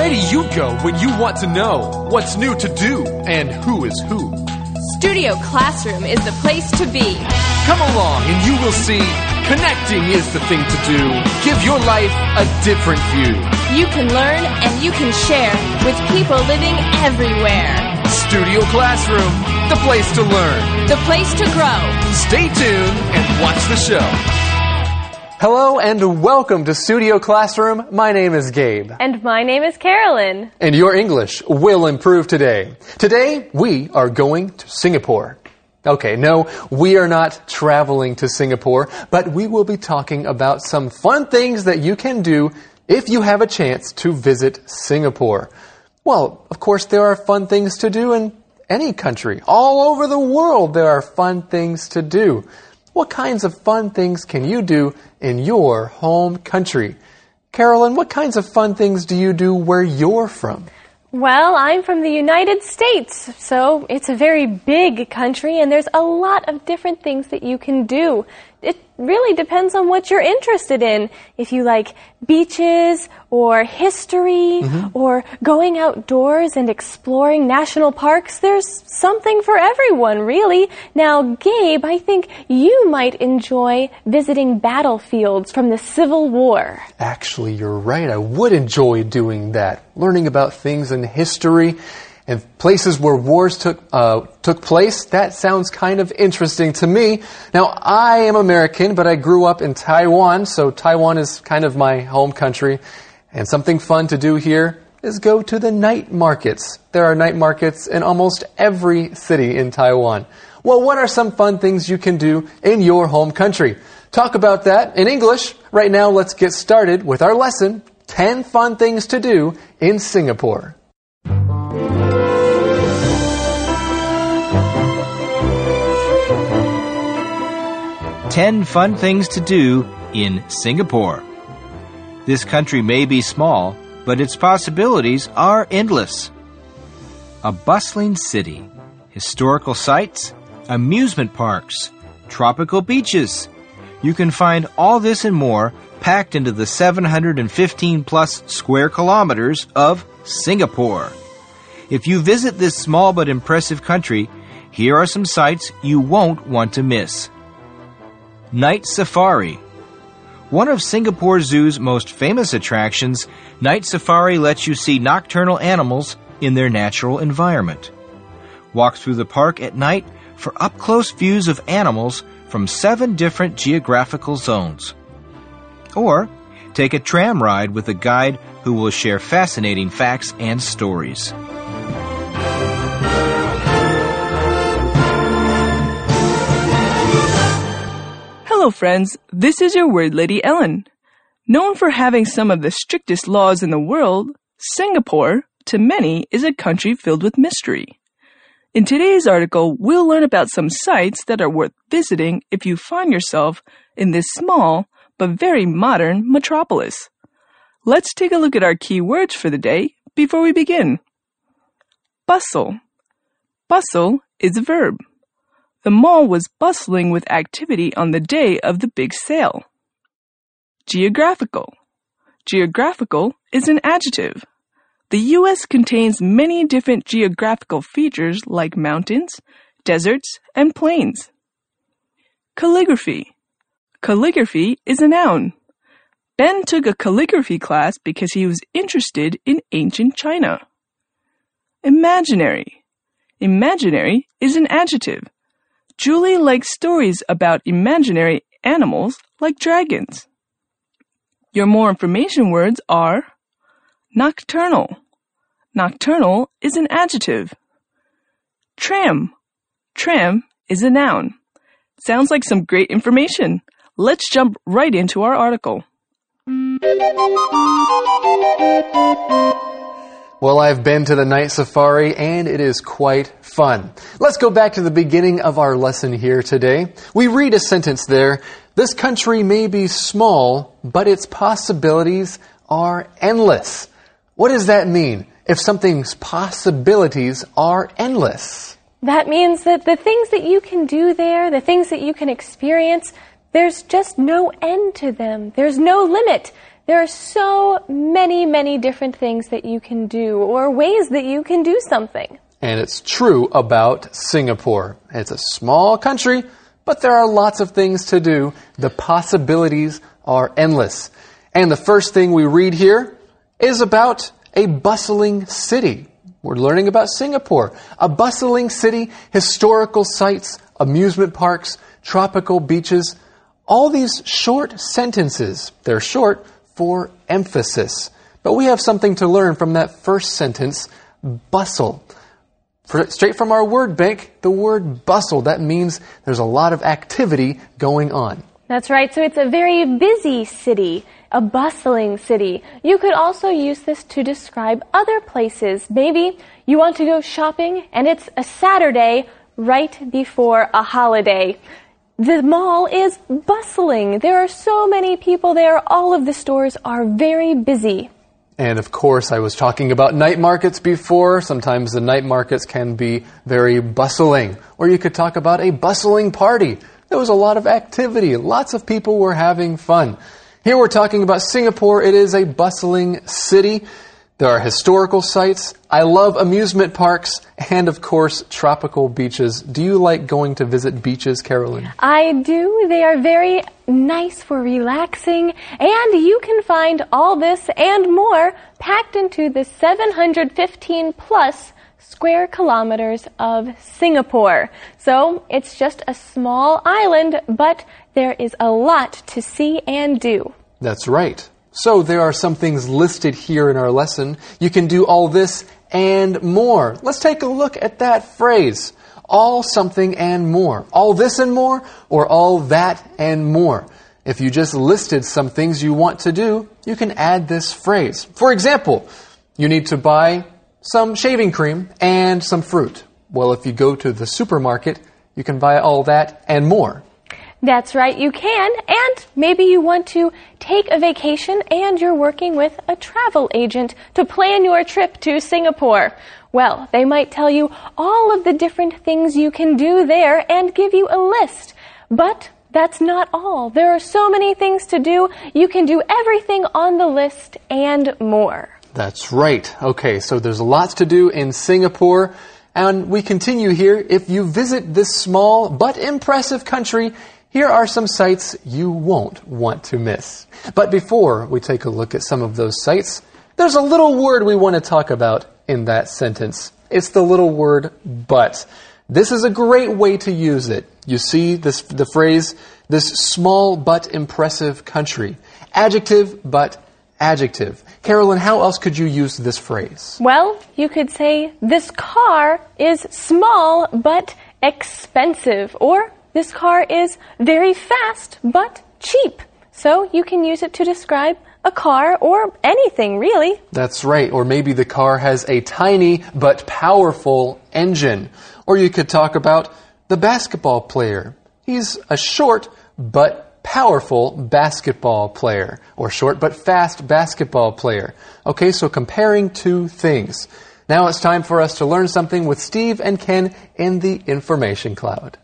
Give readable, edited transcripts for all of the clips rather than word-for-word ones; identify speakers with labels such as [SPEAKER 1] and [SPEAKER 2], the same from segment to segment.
[SPEAKER 1] Where do you go when you want to know what's new to do and who is who?
[SPEAKER 2] Studio Classroom is the place to be.
[SPEAKER 1] Come along and you will see connecting is the thing to do. Give your life a different view.
[SPEAKER 2] You can learn and you can share with people living everywhere.
[SPEAKER 1] Studio Classroom, the place to learn.
[SPEAKER 2] The place to grow.
[SPEAKER 1] Stay tuned and watch the show. Hello and welcome to Studio Classroom. My name is Gabe.
[SPEAKER 3] And my name is Carolyn.
[SPEAKER 1] And your English will improve today. Today, we are going to Singapore. Okay, no, we are not traveling to Singapore, but we will be talking about some fun things that you can do if you have a chance to visit Singapore. Well, of course, there are fun things to do in any country. All over the world, there are fun things to do. What kinds of fun things can you do in your home country? Carolyn, what kinds of fun things do you do where you're from?
[SPEAKER 3] Well, I'm from the United States, so it's a very big country, and there's a lot of different things that you can do. It really depends on what you're interested in. If you like beaches or history or going outdoors and exploring national parks, there's something for everyone, really. Now, Gabe, I think you might enjoy visiting battlefields from the Civil War.
[SPEAKER 1] Actually, you're right. I would enjoy doing that. Learning about things in history and places where wars took place. That sounds kind of interesting to me. Now, I am American, but I grew up in Taiwan, so Taiwan is kind of my home country. And something fun to do here is go to the night markets. There are night markets in almost every city in Taiwan. Well, what are some fun things you can do in your home country? Talk about that in English. Right now, let's get started with our lesson, 10 Fun Things to Do in Singapore.
[SPEAKER 4] 10 fun things to do in Singapore. This country may be small, but its possibilities are endless. A bustling city, historical sites, amusement parks, tropical beaches. You can find all this and more packed into the 715 plus square kilometers of Singapore. If you visit this small but impressive country, here are some sights you won't want to miss. Night Safari. One of Singapore Zoo's most famous attractions, Night Safari lets you see nocturnal animals in their natural environment. Walk through the park at night for up-close views of animals from 7 different geographical zones. Or take a tram ride with a guide who will share fascinating facts and stories.
[SPEAKER 5] Hello friends, this is your word lady Ellen. Known for having some of the strictest laws in the world, Singapore, to many, is a country filled with mystery. In today's article, we'll learn about some sites that are worth visiting if you find yourself in this small but very modern metropolis. Let's take a look at our key words for the day before we begin. Bustle. Bustle is a verb. The mall was bustling with activity on the day of the big sale. Geographical. Geographical is an adjective. The U.S. contains many different geographical features like mountains, deserts, and plains. Calligraphy. Calligraphy is a noun. Ben took a calligraphy class because he was interested in ancient China. Imaginary. Imaginary is an adjective. Julie likes stories about imaginary animals like dragons. Your more information words are nocturnal. Nocturnal is an adjective. Tram. Tram is a noun. Sounds like some great information. Let's jump right into our article.
[SPEAKER 1] Well, I've been to the night safari and it is quite fun. Let's go back to the beginning of our lesson here today. We read a sentence there. This country may be small, but its possibilities are endless. What does that mean? If something's possibilities are endless?
[SPEAKER 3] That means that the things that you can do there, the things that you can experience, there's just no end to them. There's no limit. There are so many different things that you can do, or ways that you can do something.
[SPEAKER 1] And it's true about Singapore. It's a small country, but there are lots of things to do. The possibilities are endless. And the first thing we read here is about a bustling city. We're learning about Singapore. A bustling city, historical sites, amusement parks, tropical beaches. All these short sentences. They're short for emphasis. But we have something to learn from that first sentence, bustle. Straight from our word bank, the word bustle. That means there's a lot of activity going on.
[SPEAKER 3] That's right. So it's a very busy city, a bustling city. You could also use this to describe other places. Maybe you want to go shopping and it's a Saturday right before a holiday. The mall is bustling. There are so many people there. All of the stores are very busy.
[SPEAKER 1] And of course, I was talking about night markets before. Sometimes the night markets can be very bustling. Or you could talk about a bustling party. There was a lot of activity. Lots of people were having fun. Here we're talking about Singapore. It is a bustling city. There are historical sites. I love amusement parks. And of course, tropical beaches. Do you like going to visit beaches, Carolyn?
[SPEAKER 3] I do. They are very nice for relaxing. And you can find all this and more packed into the 715 plus square kilometers of Singapore. So it's just a small island, but there is a lot to see and do.
[SPEAKER 1] That's right. So there are some things listed here in our lesson. You can do all this and more. Let's take a look at that phrase. All something and more. All this and more, or all that and more. If you just listed some things you want to do, you can add this phrase. For example, you need to buy some shaving cream and some fruit. Well, if you go to the supermarket, you can buy all that and more.
[SPEAKER 3] That's right, you can. And maybe you want to take a vacation and you're working with a travel agent to plan your trip to Singapore. Well, they might tell you all of the different things you can do there and give you a list. But that's not all. There are so many things to do. You can do everything on the list and more.
[SPEAKER 1] That's right. Okay, so there's lots to do in Singapore. And we continue here. If you visit this small but impressive country, here are some sites you won't want to miss. But before we take a look at some of those sites, there's a little word we want to talk about in that sentence. It's the little word but. This is a great way to use it. You see the phrase, this small but impressive country. Adjective but adjective. Carolyn, how else could you use this phrase?
[SPEAKER 3] Well, you could say, this car is small but expensive. Or, this car is very fast but cheap. So you can use it to describe a car or anything, really.
[SPEAKER 1] That's right. Or maybe the car has a tiny but powerful engine. Or you could talk about the basketball player. He's a short but powerful basketball player. Or short but fast basketball player. Okay, so comparing two things. Now it's time for us to learn something with Steve and Ken in the Information Cloud.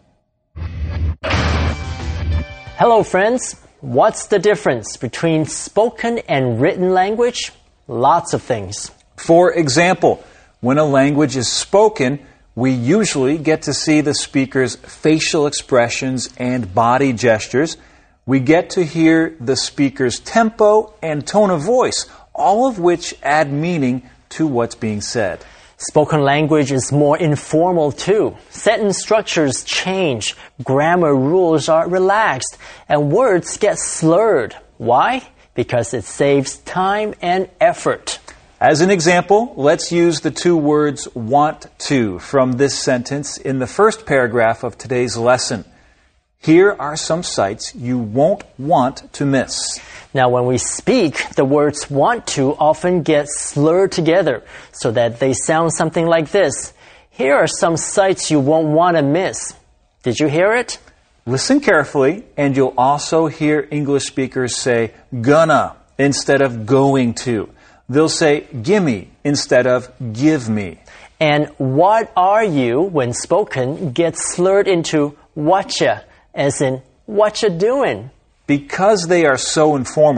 [SPEAKER 6] Hello, friends. What's the difference between spoken and written language? Lots of things.
[SPEAKER 7] For example, when a language is spoken, we usually get to see the speaker's facial expressions and body gestures. We get to hear the speaker's tempo and tone of voice, all of which add meaning to what's being said.
[SPEAKER 6] Spoken language is more informal too. Sentence structures change, grammar rules are relaxed, and words get slurred. Why? Because it saves time and effort.
[SPEAKER 7] As an example, let's use the two words want to from this sentence in the first paragraph of today's lesson. Here are some sites you won't want to miss.
[SPEAKER 6] Now, when we speak, the words want to often get slurred together so that they sound something like this. Here are some sites you won't want to miss. Did you hear it?
[SPEAKER 7] Listen carefully, and you'll also hear English speakers say gonna instead of going to. They'll say gimme instead of give me.
[SPEAKER 6] And what are you, when spoken, gets slurred into whatcha, as in what you doing.
[SPEAKER 7] Because they are so informal,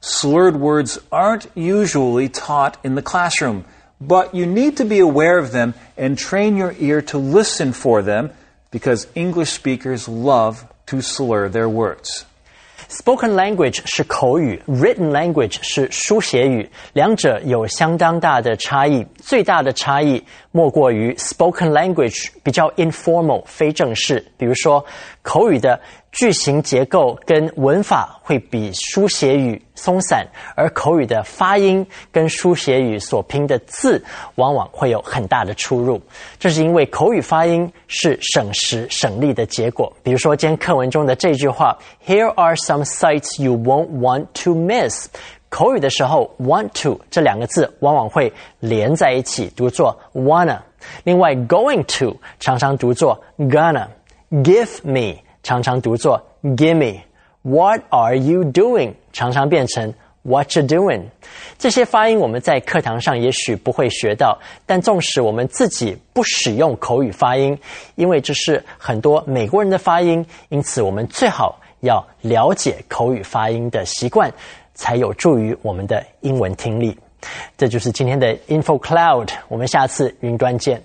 [SPEAKER 7] Slurred words aren't usually taught in the classroom, but you need to be aware of them and train your ear to listen for them because English speakers love to slur their words.
[SPEAKER 6] Spoken language 是口语 ，written language 是书写语，两者有相当大的差异。最大的差异莫过于 spoken language 比较 informal 非正式，比如说口语的句型结构跟文法会比书写语松散，而口语的发音跟书写语所拼的字往往会有很大的出入。这是因为口语发音是省时省力的结果。比如说今天课文中的这句话 Here are some sights you won't want to miss。口语的时候 want to 这两个字往往会连在一起读作 wanna。另外 going to 常常读作 gonna。 Give me 常常读作 gimme。 What are you doing 常常变成 what you doing。 这些发音我们在课堂上也许不会学到，但纵使我们自己不使用口语发音，因为这是很多美国人的发音，因此我们最好要了解口语发音的习惯，才有助于我们的英文听力。这就是今天的 Info Cloud， 我们下次云端见。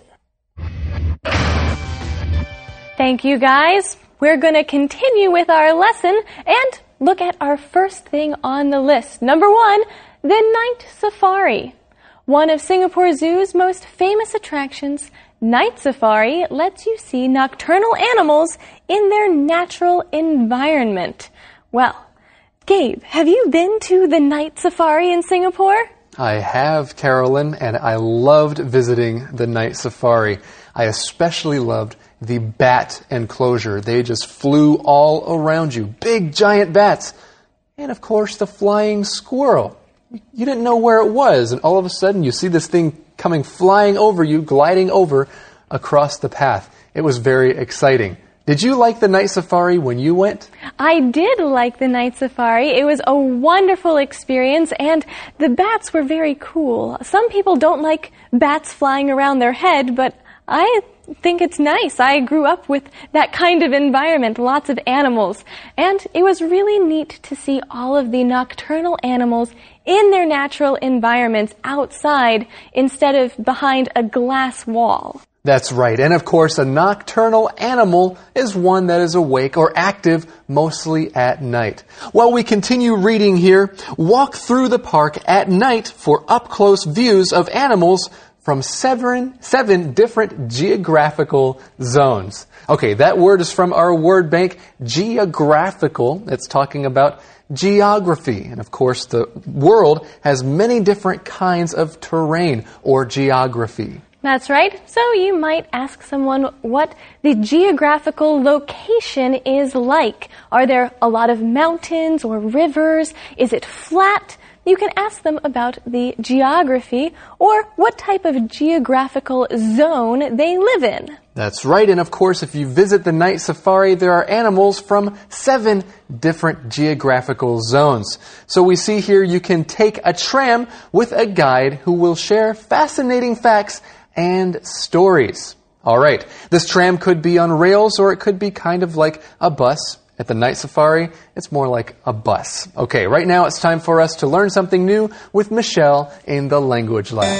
[SPEAKER 3] Thank you, guys. We're going to continue with our lesson and look at our first thing on the list. Number 1, the Night Safari. One of Singapore Zoo's most famous attractions, Night Safari lets you see nocturnal animals in their natural environment. Well, Gabe, have you been to the Night Safari in Singapore?
[SPEAKER 1] I have, Carolyn, and I loved visiting the Night Safari. I especially loved the bat enclosure. They just flew all around you. Big, giant bats. And, of course, the flying squirrel. You didn't know where it was, and all of a sudden you see this thing coming flying over you, gliding over across the path. It was very exciting. Did you like the Night Safari when you went?
[SPEAKER 3] I did like the Night Safari. It was a wonderful experience, and the bats were very cool. Some people don't like bats flying around their head, but I think it's nice. I grew up with that kind of environment, lots of animals, and it was really neat to see all of the nocturnal animals in their natural environments outside instead of behind a glass wall.
[SPEAKER 1] That's right. And of course, a nocturnal animal is one that is awake or active mostly at night. While we continue reading here, walk through the park at night for up-close views of animals from seven different geographical zones. Okay, that word is from our word bank, geographical. It's talking about geography. And of course, the world has many different kinds of terrain or geography.
[SPEAKER 3] That's right. So you might ask someone what the geographical location is like. Are there a lot of mountains or rivers? Is it flat? You can ask them about the geography or what type of geographical zone they live in.
[SPEAKER 1] That's right. And of course, if you visit the Night Safari, there are animals from 7 different geographical zones. So we see here you can take a tram with a guide who will share fascinating facts and stories. All right. This tram could be on rails or it could be kind of like a bus. At the Night Safari, it's more like a bus. Okay, right now it's time for us to learn something new with Michelle in the Language Lab.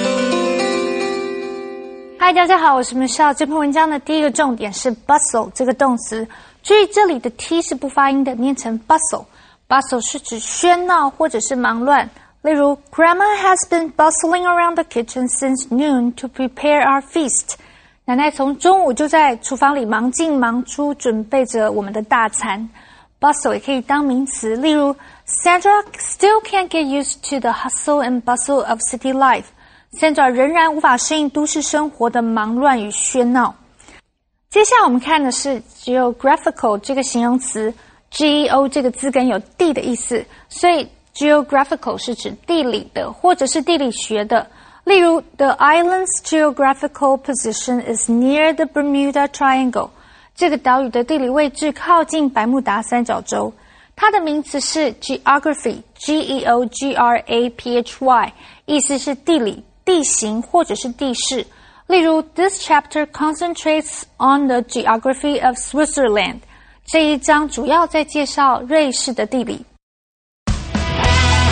[SPEAKER 8] Hi, 大家好，我是 Michelle。这篇文章的第一个重点是 bustle 这个动词。注意这里的 t 是不发音的，念成 bustle。bustle 是指喧闹或者是忙乱。例如 Grandma has been bustling around the kitchen since noon to prepare our feast. 奶奶从中午就在厨房里忙进忙出，准备着我们的大餐。Bustle 也可以当名词，例如 Sandra still can't get used to the hustle and bustle of city life. Sandra 仍然无法适应都市生活的忙乱与喧闹。接下来我们看的是 geographical 这个形容词 ，geo 这个字根有地的意思，所以 geographical 是指地理的或者是地理学的。例如 The island's geographical position is near the Bermuda Triangle. 这个岛屿的地理位置靠近百慕达三角洲。它的名词是 geography, G-E-O-G-R-A-P-H-Y, 意思是地理、地形或者是地势。例如 This chapter concentrates on the geography of Switzerland. 这一章主要在介绍瑞士的地理。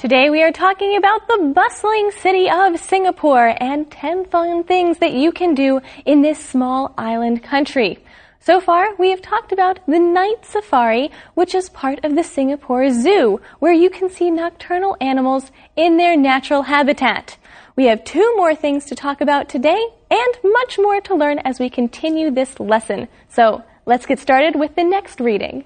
[SPEAKER 3] Today we are talking about the bustling city of Singapore and 10 fun things that you can do in this small island country. So far, we have talked about the night safari, which is part of the Singapore Zoo, where you can see nocturnal animals in their natural habitat. We have 2 more things to talk about today and much more to learn as we continue this lesson. So let's get started with the next reading.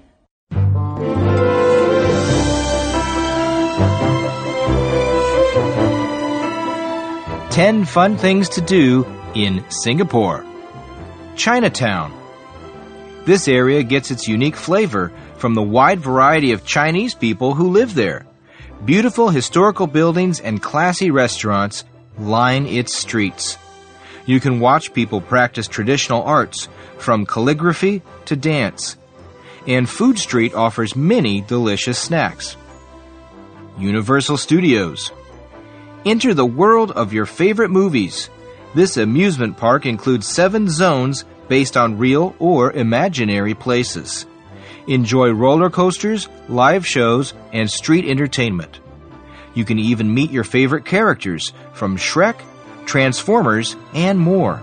[SPEAKER 4] Ten fun things to do in Singapore. Chinatown. This area gets its unique flavor from the wide variety of Chinese people who live there. Beautiful historical buildings and classy restaurants line its streets. You can watch people practice traditional arts, from calligraphy to dance. And Food Street offers many delicious snacks. Universal Studios. Enter the world of your favorite movies. This amusement park includes 7 zones based on real or imaginary places. Enjoy roller coasters, live shows, and street entertainment. You can even meet your favorite characters from Shrek, Transformers, and more.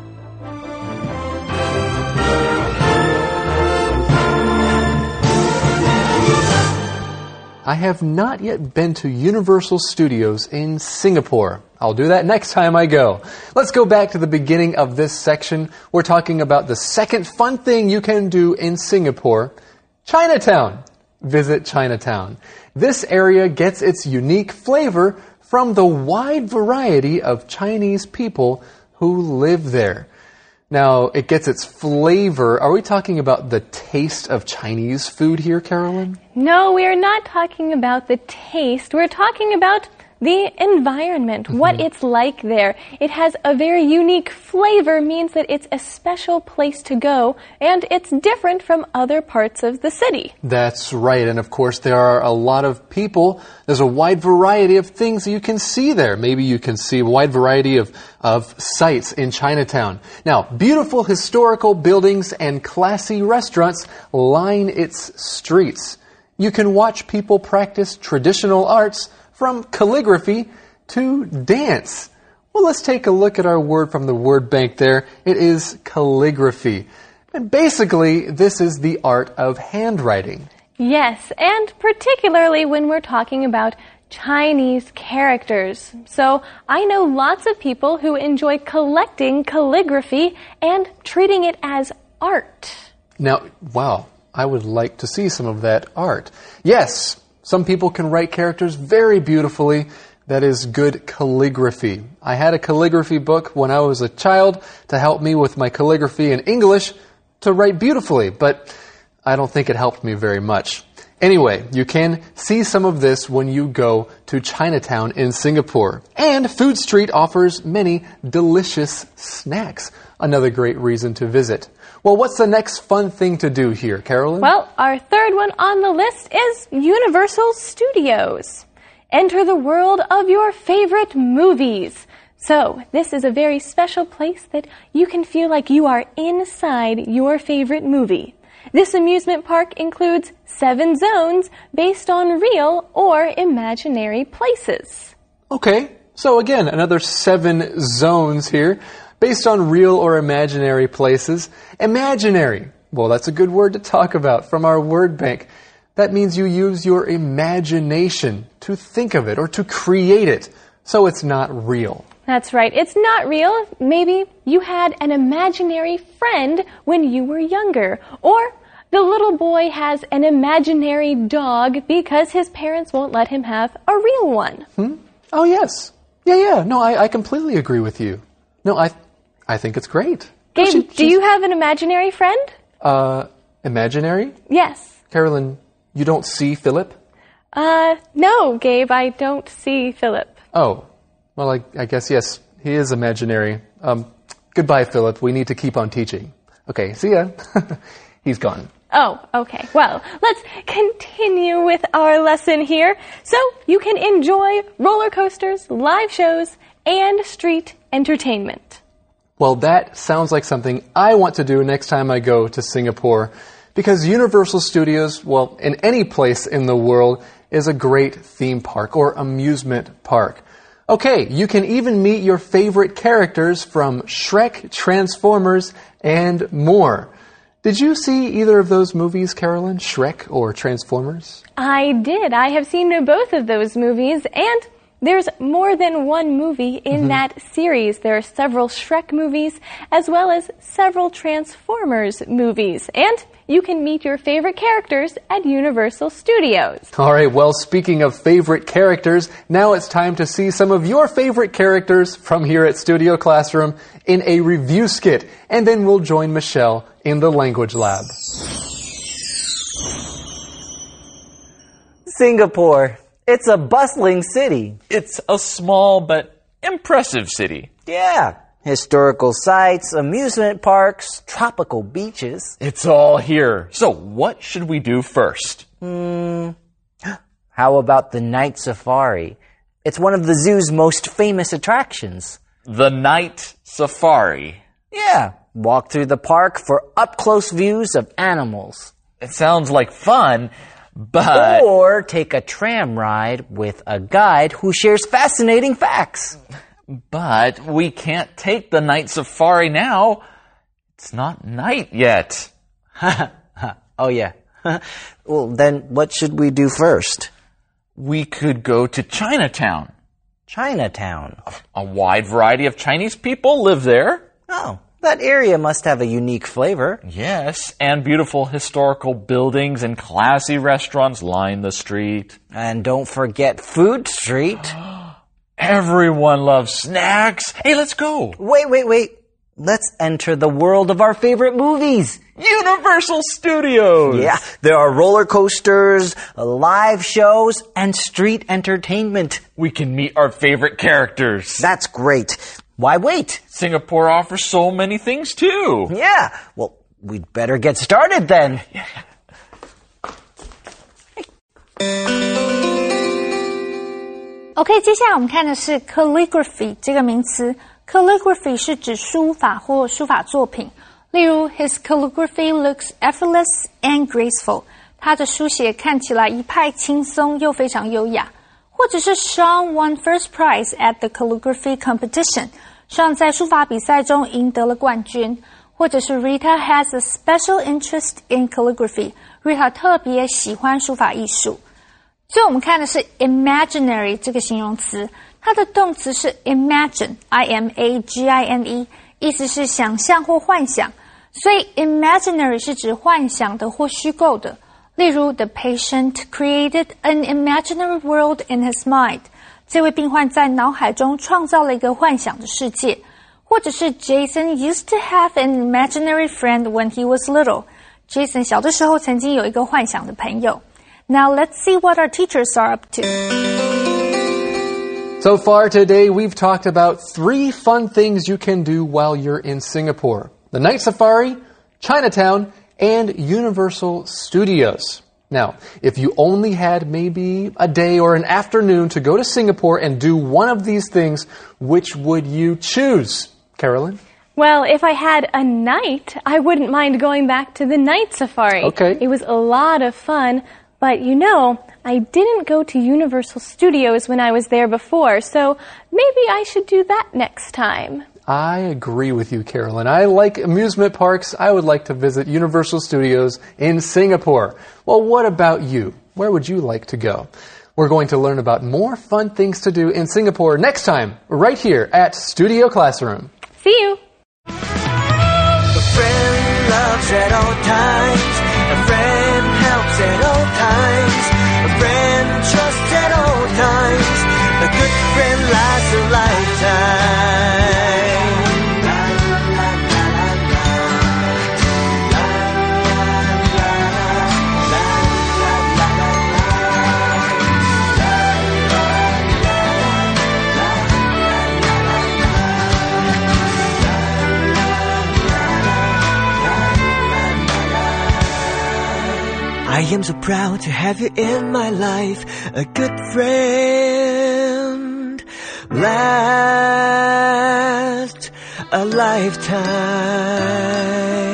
[SPEAKER 1] I have not yet been to Universal Studios in Singapore. I'll do that next time I go. Let's go back to the beginning of this section. We're talking about the second fun thing you can do in Singapore, Chinatown. Visit Chinatown. This area gets its unique flavor from the wide variety of Chinese people who live there. Now, it gets its flavor. Are we talking about the taste of Chinese food here, Carolyn?
[SPEAKER 3] No, we are not talking about the taste. We're talking about the environment, what it's like there. It has a very unique flavor, means that it's a special place to go, and it's different from other parts of the city.
[SPEAKER 1] That's right, and of course there are a lot of people. There's a wide variety of things you can see there. Maybe you can see a wide variety of sights in Chinatown. Now, beautiful historical buildings and classy restaurants line its streets. You can watch people practice traditional arts, from calligraphy to dance. Well, let's take a look at our word from the word bank there. It is calligraphy. And basically, this is the art of handwriting.
[SPEAKER 3] Yes, and particularly when we're talking about Chinese characters. So I know lots of people who enjoy collecting calligraphy and treating it as art.
[SPEAKER 1] Now, wow, I would like to see some of that art. Yes, some people can write characters very beautifully. That is good calligraphy. I had a calligraphy book when I was a child to help me with my calligraphy in English to write beautifully, but I don't think it helped me very much. Anyway, you can see some of this when you go to Chinatown in Singapore. And Food Street offers many delicious snacks. Another great reason to visit. Well, what's the next fun thing to do here, Carolyn?
[SPEAKER 3] Well, our third one on the list is Universal Studios. Enter the world of your favorite movies. So, this is a very special place that you can feel like you are inside your favorite movie. This amusement park includes 7 zones based on real or imaginary places.
[SPEAKER 1] Okay, so again, another 7 zones here, based on real or imaginary places. Imaginary. Well, that's a good word to talk about from our word bank. That means you use your imagination to think of it or to create it, so it's not real.
[SPEAKER 3] That's right. It's not real. Maybe you had an imaginary friend when you were younger, or the little boy has an imaginary dog because his parents won't let him have a real one.
[SPEAKER 1] Oh, yes. Yeah. No, I completely agree with you. No, I think it's great.
[SPEAKER 3] Gabe, do you have an imaginary friend?
[SPEAKER 1] Imaginary?
[SPEAKER 3] Yes.
[SPEAKER 1] Carolyn, you don't see Philip?
[SPEAKER 3] No, Gabe, I don't see Philip.
[SPEAKER 1] Oh, well, I guess, yes, he is imaginary. Goodbye, Philip. We need to keep on teaching. Okay, see ya. He's gone.
[SPEAKER 3] Oh, okay. Well, let's continue with our lesson here. So you can enjoy roller coasters, live shows, and street entertainment.
[SPEAKER 1] Well, that sounds like something I want to do next time I go to Singapore, because Universal Studios, well, in any place in the world, is a great theme park or amusement park. Okay, you can even meet your favorite characters from Shrek, Transformers, and more. Did you see either of those movies, Carolyn? Shrek or Transformers?
[SPEAKER 3] I did. I have seen both of those movies, and there's more than one movie in that series. There are several Shrek movies as well as several Transformers movies. And you can meet your favorite characters at Universal Studios.
[SPEAKER 1] All right, well, speaking of favorite characters, now it's time to see some of your favorite characters from here at Studio Classroom in a review skit. And then we'll join Michelle in the language lab.
[SPEAKER 6] Singapore. It's a bustling city.
[SPEAKER 9] It's a small but impressive city.
[SPEAKER 6] Yeah. Historical sites, amusement parks, tropical beaches.
[SPEAKER 9] It's all here. So what should we do first?
[SPEAKER 6] How about the night safari? It's one of the zoo's most famous attractions.
[SPEAKER 9] The night safari.
[SPEAKER 6] Yeah. Walk through the park for up-close views of animals.
[SPEAKER 9] It sounds like fun, but...
[SPEAKER 6] Or take a tram ride with a guide who shares fascinating facts.
[SPEAKER 9] But we can't take the night safari now. It's not night yet.
[SPEAKER 6] Oh, yeah. Well, then what should we do first?
[SPEAKER 9] We could go to Chinatown.
[SPEAKER 6] Chinatown?
[SPEAKER 9] A wide variety of Chinese people live there.
[SPEAKER 6] Oh, that area must have a unique flavor.
[SPEAKER 9] Yes, and beautiful historical buildings and classy restaurants line the street.
[SPEAKER 6] And don't forget Food Street.
[SPEAKER 9] Everyone loves snacks. Hey, let's go.
[SPEAKER 6] Wait. Let's enter the world of our favorite movies.
[SPEAKER 9] Universal Studios.
[SPEAKER 6] Yeah, there are roller coasters, live shows, and street entertainment.
[SPEAKER 9] We can meet our favorite characters.
[SPEAKER 6] That's great. Why wait?
[SPEAKER 9] Singapore offers so many things too.
[SPEAKER 6] Yeah, well, we'd better get started then.
[SPEAKER 8] OK， 接下来我们看的是 calligraphy 这个名词。Calligraphy 是指书法或书法作品，例如 His calligraphy looks effortless and graceful。他的书写看起来一派轻松又非常优雅。或者是 Sean won first prize at the calligraphy competition。Sean 在书法比赛中赢得了冠军。或者是 Rita has a special interest in calligraphy。Rita 特别喜欢书法艺术。最后我们看的是 imaginary 这个形容词，它的动词是 imagine I-M-A-G-I-N-E， 意思是想象或幻想，所以 imaginary 是指幻想的或虚构的。例如 The patient created an imaginary world in his mind， 这位病患在脑海中创造了一个幻想的世界。或者是 Jason used to have an imaginary friend when he was little， Jason 小的时候曾经有一个幻想的朋友。Now let's see what our teachers are up to.
[SPEAKER 1] So far today, we've talked about 3 fun things you can do while you're in Singapore. The night safari, Chinatown, and Universal Studios. Now, if you only had maybe a day or an afternoon to go to Singapore and do one of these things, which would you choose? Carolyn?
[SPEAKER 3] Well, if I had a night, I wouldn't mind going back to the night safari.
[SPEAKER 1] Okay.
[SPEAKER 3] It was a lot of fun. But you know, I didn't go to Universal Studios when I was there before, so maybe I should do that next time.
[SPEAKER 1] I agree with you, Carolyn. I like amusement parks. I would like to visit Universal Studios in Singapore. Well, what about you? Where would you like to go? We're going to learn about more fun things to do in Singapore next time, right here at Studio Classroom.
[SPEAKER 3] See you!
[SPEAKER 10] A friend loves at all times. A friend helps at all times. A friend trusts at all times. A good friend lasts a lifetime. I am so proud to have you in my life, a good friend, last a lifetime.